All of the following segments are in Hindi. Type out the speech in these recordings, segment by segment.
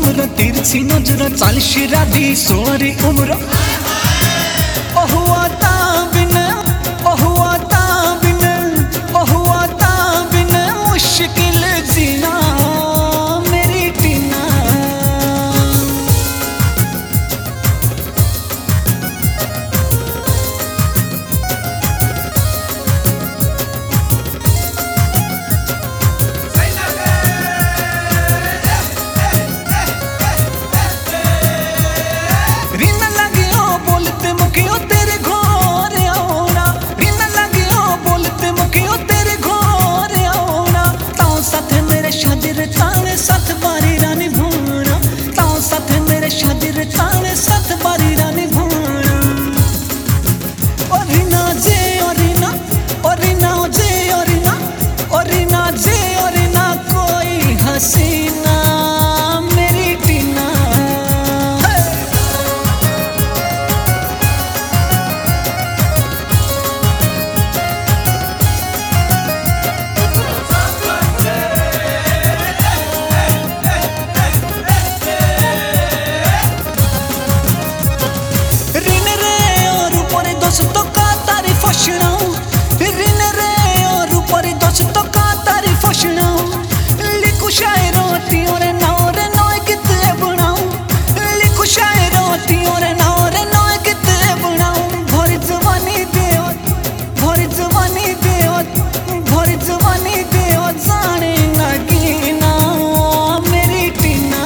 उम्र तिरछी नजर चालीस राधी 16 री उम्र ओहुआता बिना मुश्किल जीना मेरी टीना। रीना लगियो बोलते मुकियो तेरे घोर आओना, रीना लगियो बोलते मुकियो तेरे घोर आओना। ताऊ साथ मेरे शादी रे ताने 7 बारी रानी भूना, ताऊ साथ मेरे शादी रे ताने 7 बारी रानी भूना। ओ रीना जे ओ रीना, ओ रीना जे ओ रीना, ओ रीना जे ओ रीना कोई हसीना मेरी टीना। दोस्तों का तारीफ सुनाऊं, रिन रे और ऊपर दोस्तों का तारीफ सुनाऊं। लिखूं शायरों रे नाव रे नए गीत बनाऊं, लिखूं शायरों रे नाव रे नए गीत बनाऊं। भरी जवानी देओ, भरी जवानी देओ, भरी जवानी देओ जाने लगी ना मेरी टीना।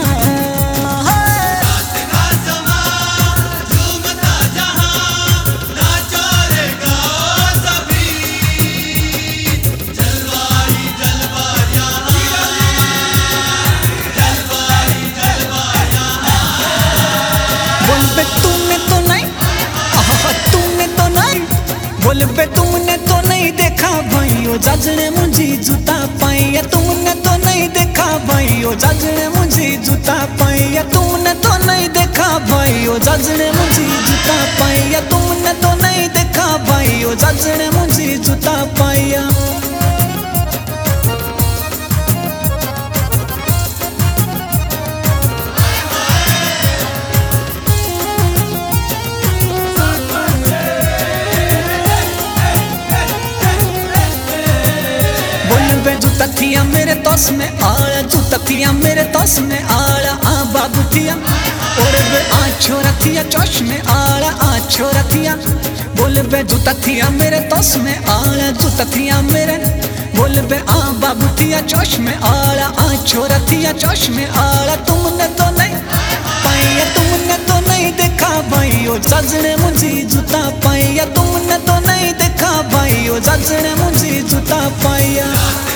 बोल बे तुमने तो नहीं देखा भाइयों जज ने मुझे जूता पाई, या तुमने तो नहीं देखा भाइयों जज ने मुझे जूता पाई, या तुमने तो नहीं देखा भाइयों जज ने मुझे जूता पाई, या तुमने तो नहीं देखा भाइयों जज ने मुझे जूता पाया। जूता थिया मेरे तोस में आला, जूता थिया मेरे तोस में आला आ बाबू थिया। और बे आ छोरा थिया चोश में आला आ छोरा थिया। बोल बे जूता थिया मेरे तोस में आला, जूता थिया मेरे। बोल बे आ बाबू थिया चोश में आला आ छोरा थिया चोश में आला। तुमने तो नहीं पाई, तुमने तो नहीं देखा भाइयों जज ने मुझे जूता पाई, या तुमने तो नहीं देखा भाइयों जज ने मुझे जूता पाया।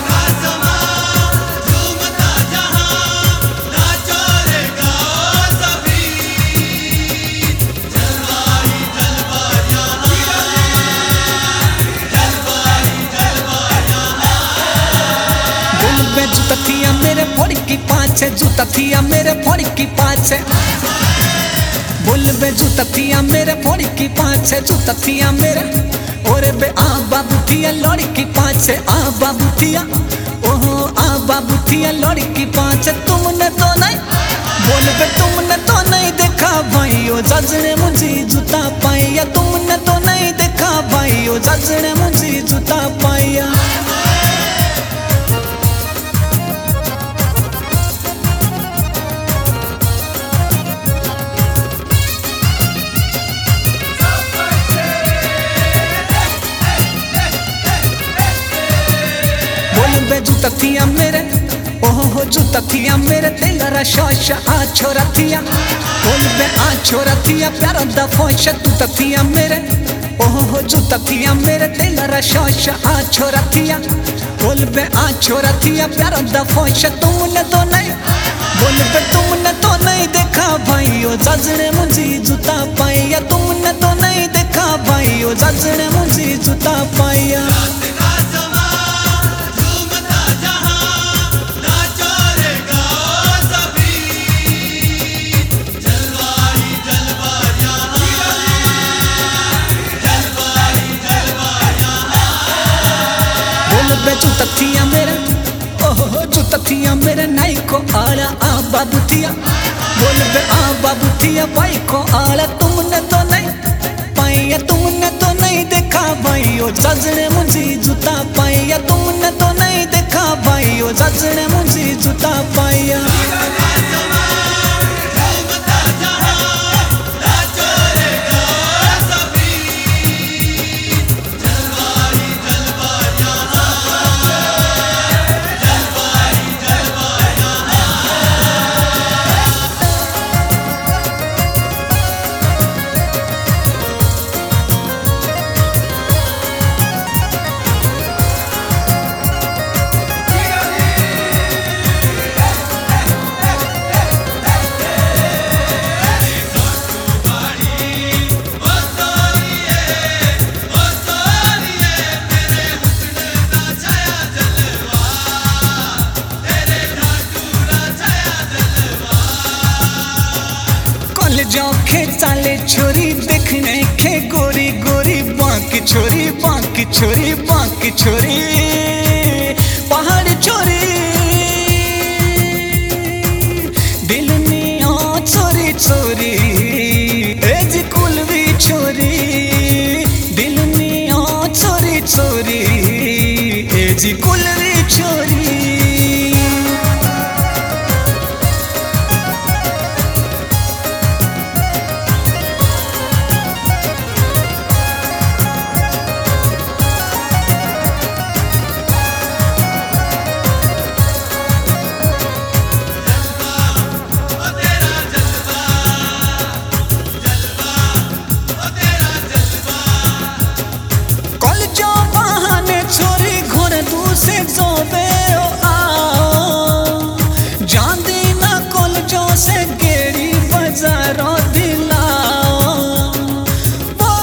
जूता थिया मेरे फोड़ की पाँच है, जूता थिया मेरे फोड़ की पाँच है। बोल बे जूता थिया मेरे फोड़ की पाँच है, जूता थिया मेरे। और बे आ बाबू थिया लौड़ी की पाँच है, आ बाबू थिया। ओहो आ बाबू थिया लौड़ी की पाँच है। तुमने तो नहीं, बोल बे तुमने तो नहीं देखा भाइयों जज ने मुझे जूता पाई, या तुमने तो नहीं देखा भाइयों जज ने मुझे जूता पाया। जूता थिया मेरे, ओहो जूता थिया मेरे तेरा शोश आ छोरा थिया। बोल बे आ छोरा थिया प्यारा दा फोश जूता थिया मेरे, ओहो जूता थिया मेरे तेरा शोश आ छोरा थिया। बोल बे आ छोरा थिया प्यारा दा फोश। तुमने तो नहीं, बोल बे तुमने तो नहीं देखा भाइयों जज ने मुझे जूता पाई, या तुमने तो नहीं देखा भाइयों जज ने मुझे जूता पाया। जूता थिया मेरे, ओहो जूता थिया मेरे नाई को आला आ बाबू थिया। बे आ बाबू थिया भाई को आला तुमने तो नहीं पाई, तुमने तो नहीं देखा भाई ओ जजने मुझी जूता पाई, तुमने तो नहीं देखा भाई ओ जजने मुझी जूता पाई। जोखे चाले छोरी देखने के गोरी गोरी बांकी छोरी बांकी छोरी बांकी छोरी पहाड़ छोरी दिल निया चोरी चोरी एज कुलवी छोरी दिल निया चोरी चोरी एज कुलवी छोरी। से जोबे ओ आओ जांदी ना कोल जो से गेड़ी बाजारों दिलाओ वो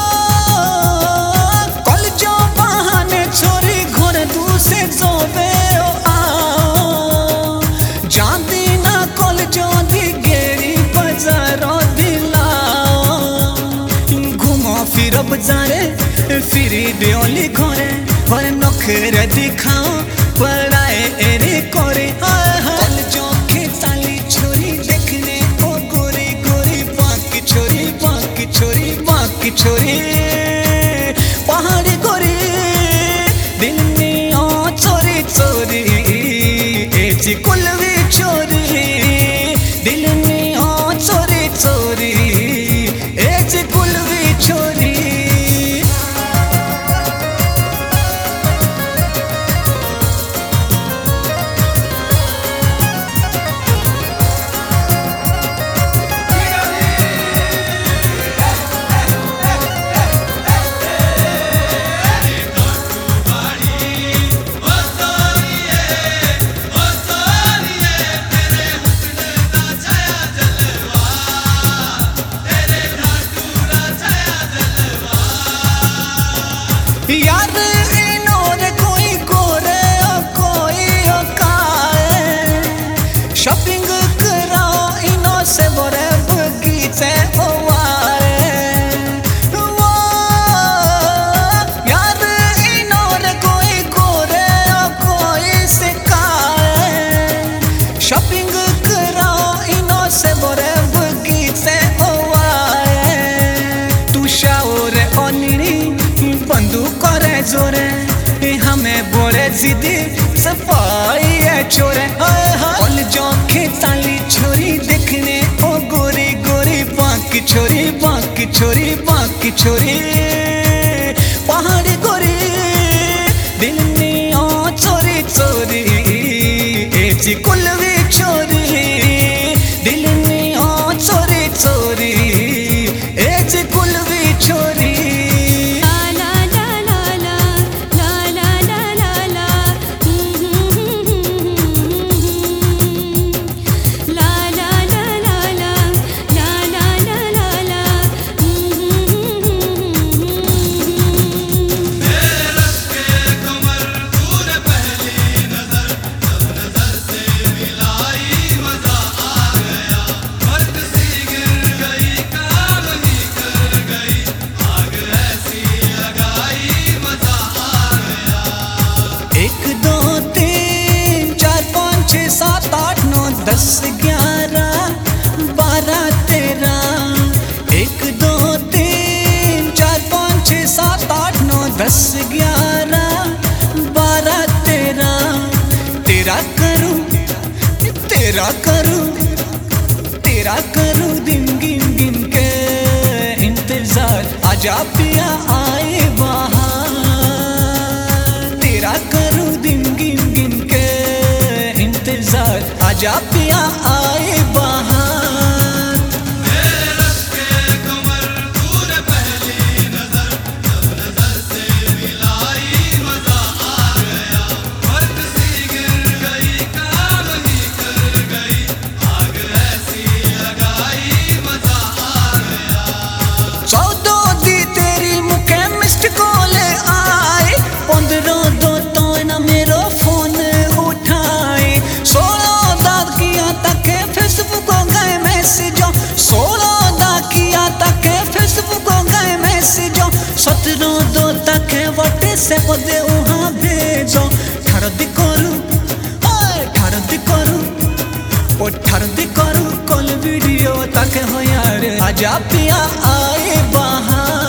कोल जो बहाने छोरी घोड़े दू से जोबे ओ आओ जांदी ना कोल जो दी गेड़ी बाजारों दिलाओ घुमा फिर बाजारे फिरी देओली घोड़े और नखर दिखाओ पढ़ाए एरे कोरे कल जोखे चाली छोरी देखने ओ गोरी गोरी बांकी छोरी बांकी छोरी बांकी छोरी पहाड़ी गोरी दिल में ओ चोरी चोरी एची कुलवी छोरी दिल में ओ चोरी चोरी एची कुलवी छोरी। यार इनोर कोई गोरे कोई काए शॉपिंग करा इनो से बोरे बगीचे ओवारे वो यार इनोर कोई गोरे कोई से काए शॉपिंग करा इनो से बोरे बगीचे ओवारे तू शाओरे ओनिनी बंदू करे जोरे हमें बोरे जिदी सफाई है छोरे कल जोखे चाली छोरी देखने ओ गोरी गोरी बांकी छोरी बांकी छोरी बांकी छोरी पहाड़ी गोरी दिल में ओ चोरी चोरी एची कुलवी छोरी दिल में ओ चोरी चोरी एची कुलवी छोरी। तेरा करूं दिन गिन गिन के इंतजार, आजा पिया आए बहार। तेरा करूं दिन गिन गिन के इंतजार, आजा पिया आए बहार। से बदे वहाँ भेजो ठरदी करूँ कॉल वीडियो तक हो यार, आजा पिया आए बहार।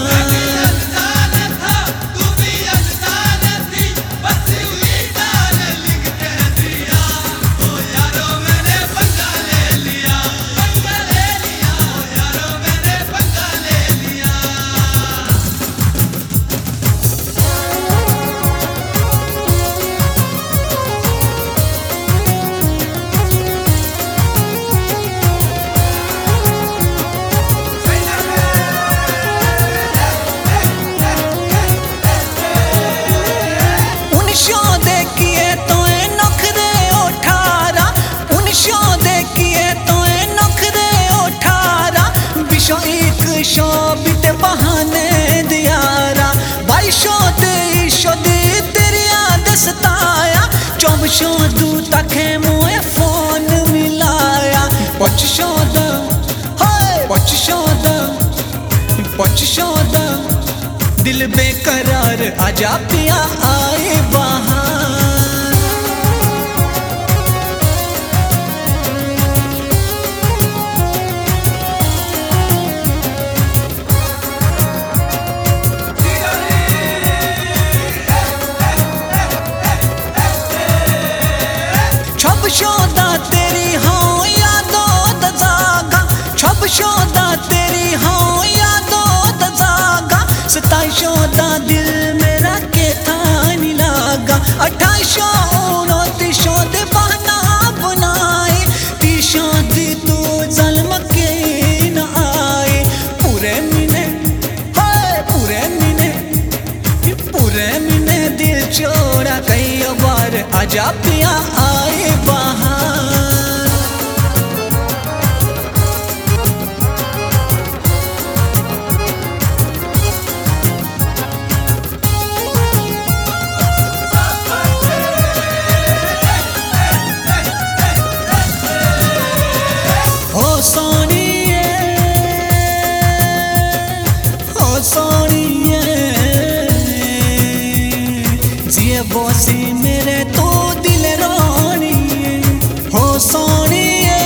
शोबित बहाने दियारा बाईशो तेईशो दे तेरी याद सताया, 24 दू तक मोए फोन मिलाया। 25 दिल बेकरार, आजा पिया आए बहार। शोदा तेरी हाँ यादों दा जागा, छब शोदा तेरी हाँ यादों दा जागा। 27 शोदा दिल मेरा के था नहीं लागा, 28 29 दे बहाना बनाए। 30 तू जल्म के न आए, पूरे महीने दिल चोरा कई बार, आजा पिया आए बहार। हो सोनिए जिए बोसी मेरे तो दिल रानी। हो सोनिए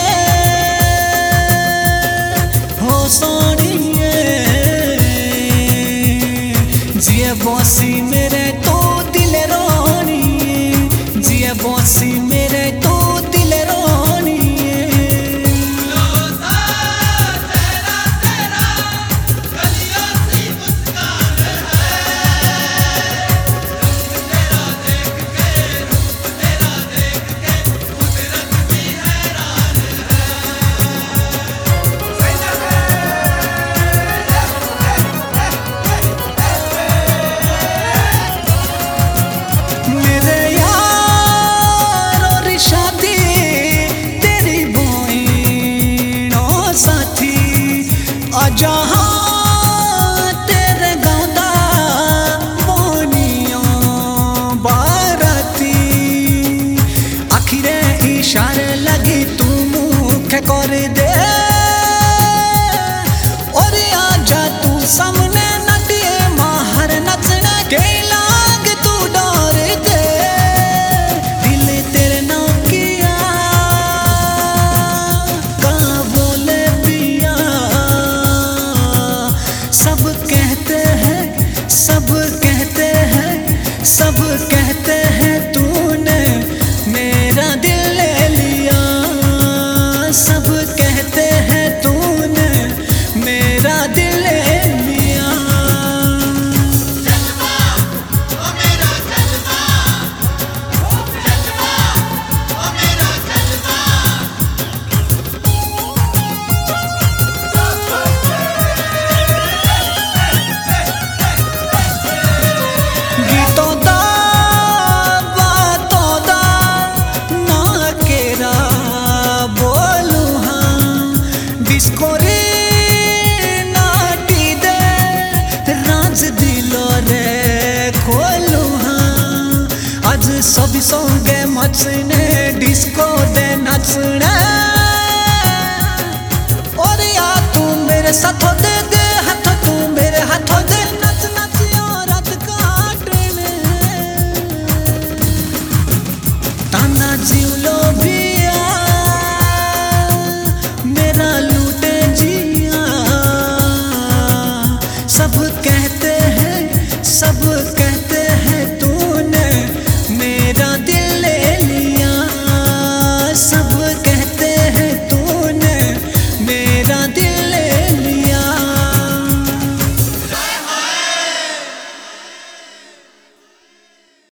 जिए बोसी मेरे तो दिल रानी, जिए बोसी मेरे तो दिल रानी। सोंगे मचने डिस्को दे नचने और या तू मेरे साथों दे हाथ तू मेरे हाथों दे नच नच रात काटने ताना जीवलो भी